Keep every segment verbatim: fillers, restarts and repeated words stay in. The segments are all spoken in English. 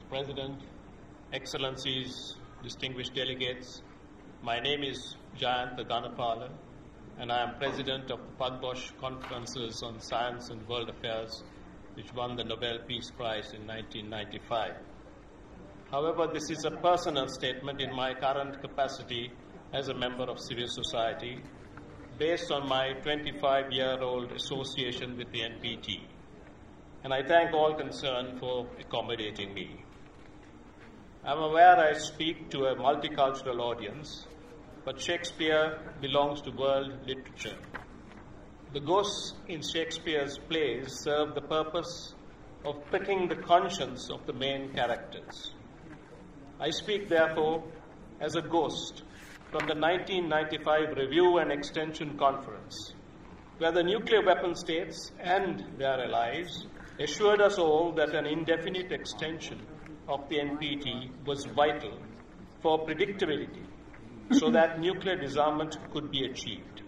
President, Excellencies, distinguished delegates, my name is Jayant Dhanapala, and I am President of the Padbosh Conferences on Science and World Affairs, which won the Nobel Peace Prize in nineteen ninety-five. However, this is a personal statement in my current capacity as a member of civil society, based on my twenty-five-year-old association with the N P T. And I thank all concerned for accommodating me. I'm aware I speak to a multicultural audience, but Shakespeare belongs to world literature. The ghosts in Shakespeare's plays serve the purpose of pricking the conscience of the main characters. I speak, therefore, as a ghost from the nineteen ninety-five Review and Extension Conference, where the nuclear weapon states and their allies assured us all that an indefinite extension of the N P T was vital for predictability so that nuclear disarmament could be achieved.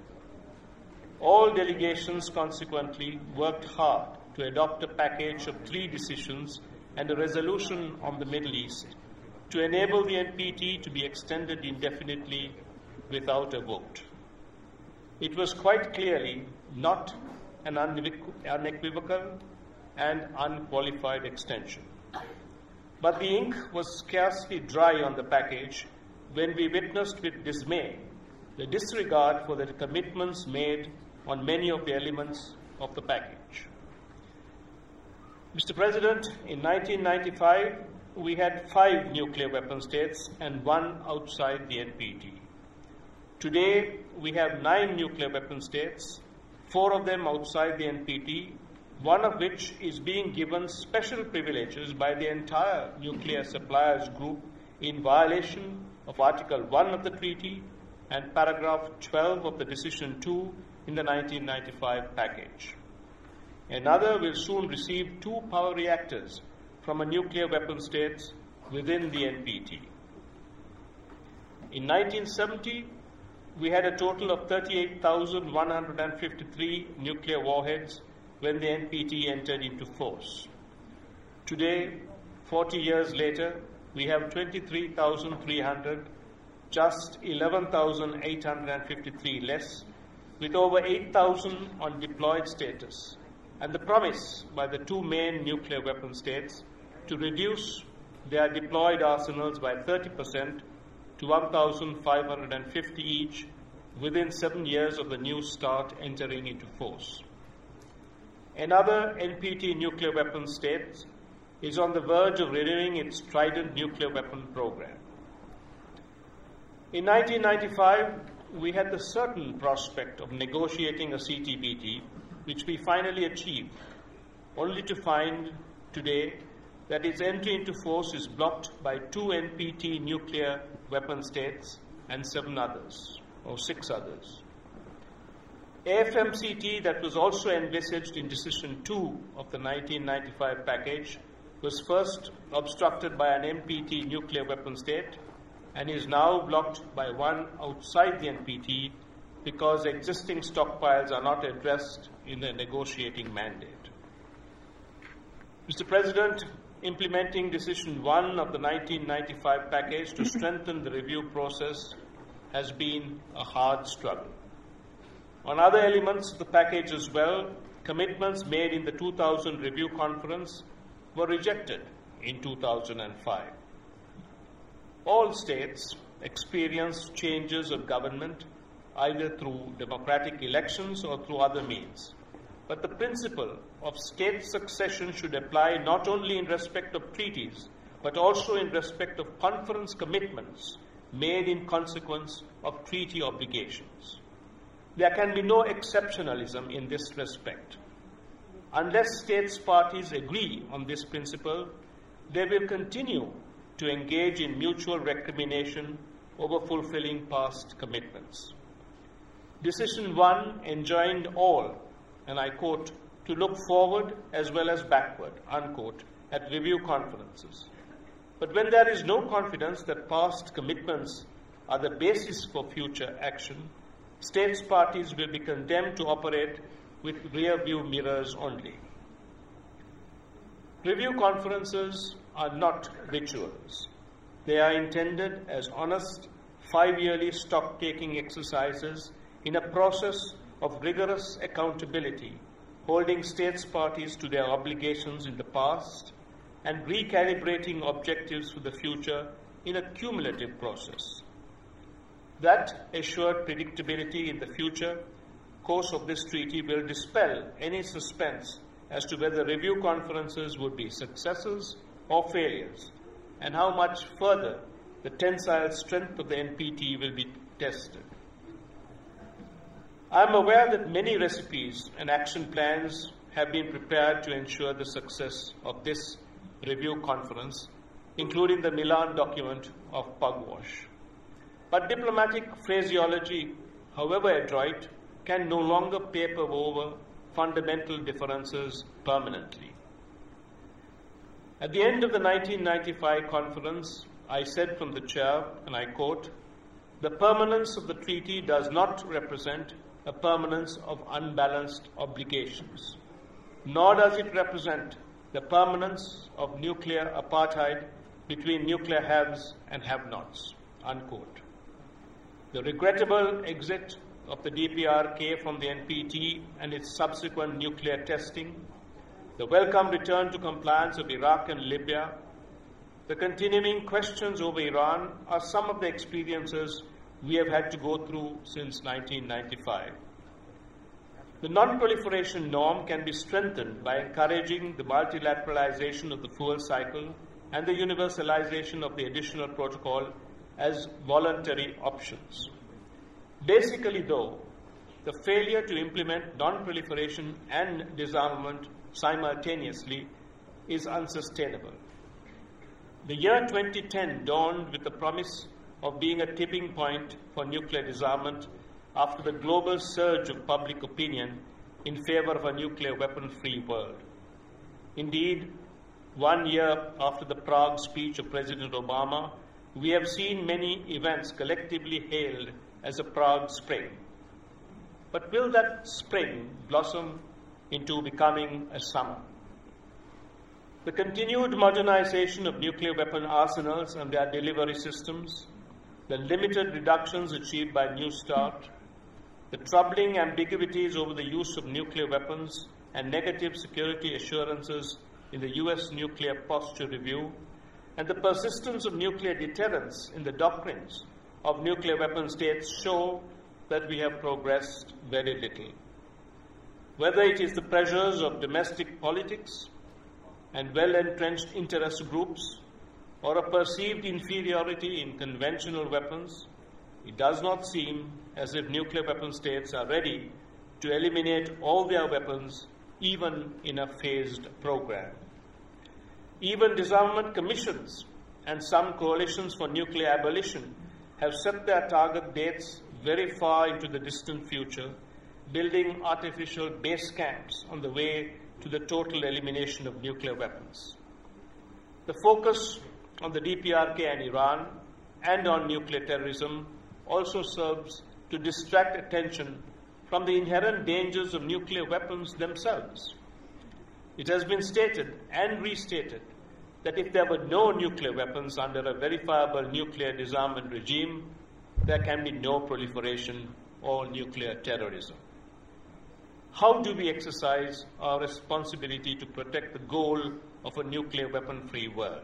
All delegations consequently worked hard to adopt a package of three decisions and a resolution on the Middle East to enable the N P T to be extended indefinitely without a vote. It was quite clearly not an unequivocal and unqualified extension. But the ink was scarcely dry on the package when we witnessed with dismay the disregard for the commitments made on many of the elements of the package. Mister President, in nineteen ninety-five, we had five nuclear weapon states and one outside the N P T. Today, we have nine nuclear weapon states, four of them outside the N P T, one of which is being given special privileges by the entire nuclear suppliers group in violation of Article one of the treaty and paragraph twelve of the Decision two in the nineteen ninety-five package. Another will soon receive two power reactors from a nuclear weapon state within the N P T. In nineteen seventy, we had a total of thirty-eight thousand one hundred fifty-three nuclear warheads when the N P T entered into force. Today, forty years later, we have twenty-three thousand three hundred, just eleven thousand eight hundred fifty-three less, with over eight thousand on deployed status, and the promise by the two main nuclear weapon states to reduce their deployed arsenals by thirty percent to one thousand five hundred fifty each within seven years of the New START entering into force. Another N P T nuclear weapon state is on the verge of renewing its Trident nuclear weapon program. In nineteen ninety-five, we had the certain prospect of negotiating a C T B T, which we finally achieved, only to find today that its entry into force is blocked by two N P T nuclear weapon states and seven others, or six others. A F M C T, that was also envisaged in Decision two of the nineteen ninety-five package, was first obstructed by an N P T nuclear weapon state and is now blocked by one outside the N P T because existing stockpiles are not addressed in the negotiating mandate. Mister President, implementing Decision one of the nineteen ninety-five package to strengthen the review process has been a hard struggle. On other elements of the package as well, commitments made in the two thousand review conference were rejected in two thousand five. All states experienced changes of government either through democratic elections or through other means. But the principle of state succession should apply not only in respect of treaties, but also in respect of conference commitments made in consequence of treaty obligations. There can be no exceptionalism in this respect. Unless states parties agree on this principle, they will continue to engage in mutual recrimination over fulfilling past commitments. Decision one enjoined all, and I quote, to look forward as well as backward, unquote, at review conferences. But when there is no confidence that past commitments are the basis for future action, states parties will be condemned to operate with rear view mirrors only. Review conferences are not rituals. They are intended as honest, five-yearly stock-taking exercises in a process of rigorous accountability, holding states parties to their obligations in the past and recalibrating objectives for the future in a cumulative process. That assured predictability in the future course of this treaty will dispel any suspense as to whether review conferences would be successes or failures, and how much further the tensile strength of the N P T will be tested. I am aware that many recipes and action plans have been prepared to ensure the success of this review conference, including the Milan document of Pugwash. But diplomatic phraseology, however adroit, can no longer paper over fundamental differences permanently. At the end of the nineteen ninety-five conference, I said from the chair, and I quote, "The permanence of the treaty does not represent a permanence of unbalanced obligations, nor does it represent the permanence of nuclear apartheid between nuclear haves and have-nots," unquote. The regrettable exit of the D P R K from the N P T and its subsequent nuclear testing, the welcome return to compliance of Iraq and Libya, the continuing questions over Iran are some of the experiences we have had to go through since nineteen ninety-five. The non-proliferation norm can be strengthened by encouraging the multilateralization of the fuel cycle and the universalization of the additional protocol as voluntary options. Basically, though, the failure to implement non-proliferation and disarmament simultaneously is unsustainable. The year twenty ten dawned with the promise of being a tipping point for nuclear disarmament after the global surge of public opinion in favor of a nuclear weapon-free world. Indeed, one year after the Prague speech of President Obama, we have seen many events collectively hailed as a Prague Spring. But will that spring blossom into becoming a summer? The continued modernization of nuclear weapon arsenals and their delivery systems, the limited reductions achieved by New START, the troubling ambiguities over the use of nuclear weapons and negative security assurances in the U S Nuclear Posture Review, and the persistence of nuclear deterrence in the doctrines of nuclear weapon states show that we have progressed very little. Whether it is the pressures of domestic politics and well-entrenched interest groups, or a perceived inferiority in conventional weapons, it does not seem as if nuclear weapon states are ready to eliminate all their weapons, even in a phased program. Even disarmament commissions and some coalitions for nuclear abolition have set their target dates very far into the distant future, building artificial base camps on the way to the total elimination of nuclear weapons. The focus on the D P R K and Iran and on nuclear terrorism also serves to distract attention from the inherent dangers of nuclear weapons themselves. It has been stated and restated that if there were no nuclear weapons under a verifiable nuclear disarmament regime, there can be no proliferation or nuclear terrorism. How do we exercise our responsibility to protect the goal of a nuclear weapon-free world?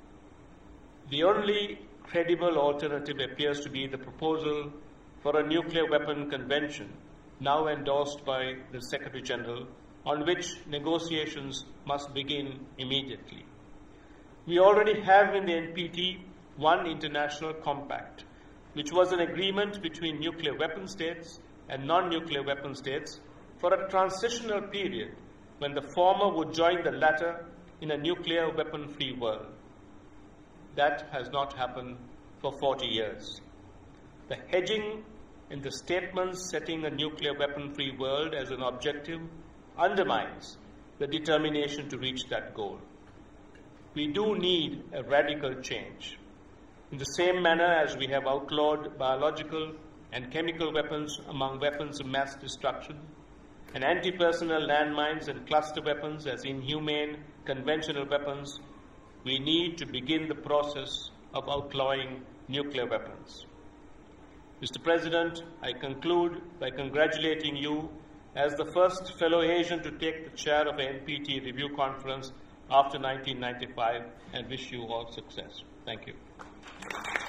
The only credible alternative appears to be the proposal for a nuclear weapon convention, now endorsed by the Secretary General, on which negotiations must begin immediately. We already have in the N P T one international compact, which was an agreement between nuclear weapon states and non-nuclear weapon states for a transitional period when the former would join the latter in a nuclear weapon-free world. That has not happened for forty years. The hedging in the statements setting a nuclear weapon-free world as an objective undermines the determination to reach that goal. We do need a radical change. In the same manner as we have outlawed biological and chemical weapons among weapons of mass destruction, and anti-personnel landmines and cluster weapons as inhumane conventional weapons, we need to begin the process of outlawing nuclear weapons. Mister President, I conclude by congratulating you as the first fellow Asian to take the chair of a N P T review conference after nineteen ninety-five and wish you all success. Thank you.